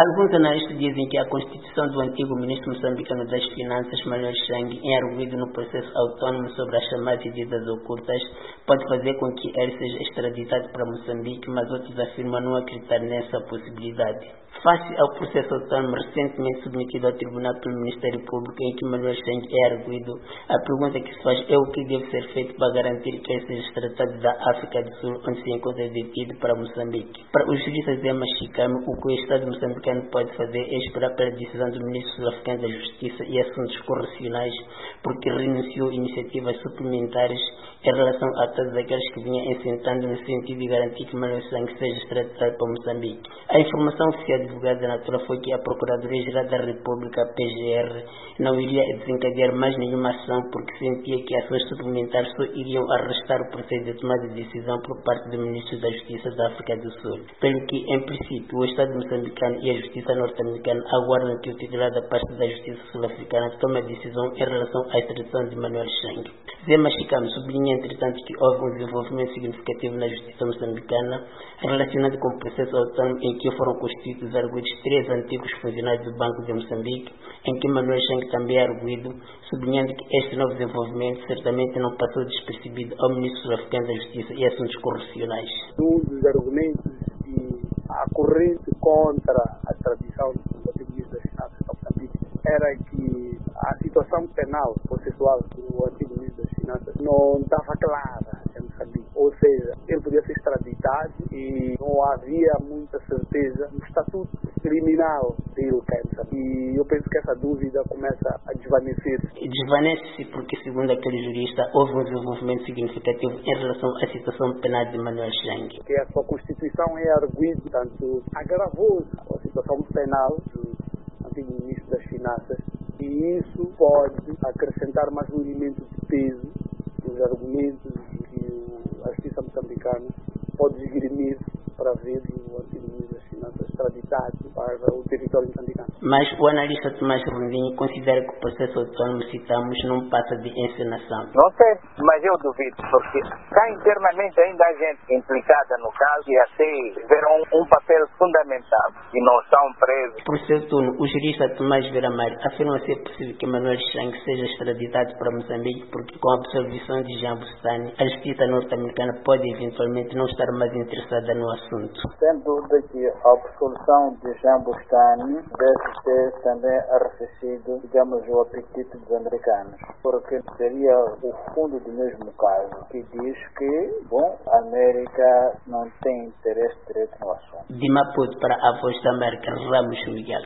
Alguns analistas dizem que a constituição do antigo ministro moçambicano das Finanças, Manuel Chang, em arguido no processo autônomo sobre as chamadas dívidas ocultas, pode fazer com que ele seja extraditado para Moçambique, mas outros afirmam não acreditar nessa possibilidade. Face ao processo autônomo recentemente submetido ao Tribunal pelo Ministério Público, em que Manuel Chang é arguido, a pergunta que se faz é o que deve ser feito para garantir que ele seja extraditado da África do Sul, onde se encontra detido, para Moçambique. Para o jurista Zé Machicano, o que o Estado moçambicano pode fazer é esperar pela decisão do ministro sul-africano da Justiça e Assuntos Correcionais, porque renunciou a iniciativas suplementares em relação a todos aqueles que vinham assentando no sentido de garantir que Manuel Chang seja extraditado para Moçambique. A informação oficial divulgada na altura foi que a Procuradoria-Geral da República, PGR, não iria desencadear mais nenhuma ação porque sentia que ações suplementares só iriam arrastar o processo de tomada de decisão por parte do Ministro da Justiça da África do Sul. Pelo que, em princípio, o Estado moçambicano e a Justiça norte-americana aguardam que o titular da parte da Justiça sul-africana tome a decisão em relação à extradição de Manuel Chang. Zé Machicano sublinha, entretanto, que houve um desenvolvimento significativo na Justiça moçambicana relacionado com o processo autônomo em que foram constituídos arguidos 3 antigos funcionários do Banco de Moçambique, em que Manuel Chang também é arguido, sublinhando que este novo desenvolvimento certamente não passou despercebido ao Ministro sul-africano da Justiça e Assuntos Correcionais. Um dos argumentos e a corrente contra a extradição do antigo Ministro das Finanças para Moçambique era que a situação penal processual do antigo Ministro das Finanças não estava clara em Moçambique. Ou seja, ele podia ser extraditado e não havia muita certeza no estatuto criminal dele cá em Moçambique. E eu penso que essa dúvida começa a desvanecer-se. Desvanece-se porque, segundo aquele jurista, houve um desenvolvimento significativo em relação à situação penal de Manuel Chang. Que a sua Constituição é arguída, portanto, agravou a situação penal do antigo Ministro das Finanças, e isso pode acrescentar mais um elemento de peso nos argumentos que a Justiça moçambicana pode esgrimir para ver o antigo Ministro das Finanças extraditado para o território moçambicano. Mas o analista Tomás Rondinho considera que o processo autônomo citamos não passa de encenação. Não sei, mas eu duvido, porque cá internamente ainda há gente implicada no caso e até tiveram um papel fundamental e não estão presos. Por seu turno, o jurista Tomás Veramar afirma ser possível que Manuel Chang seja extraditado para Moçambique porque, com a absolvição de Jean Bustani, a justiça norte-americana pode eventualmente não estar mais interessada no assunto. Sem dúvida que a absolução de Jean Bustani deve ter também arrefecido, digamos, o apetite dos americanos, porque seria o fundo do mesmo caso, que diz que, bom, a América não tem interesse direto no assunto. De Maputo para a Voz da América, Ramos Miguel.